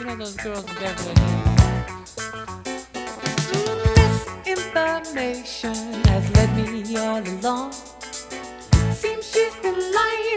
know those girls in Beverly Hills. Misinformation has led me all along. Seems she's been lying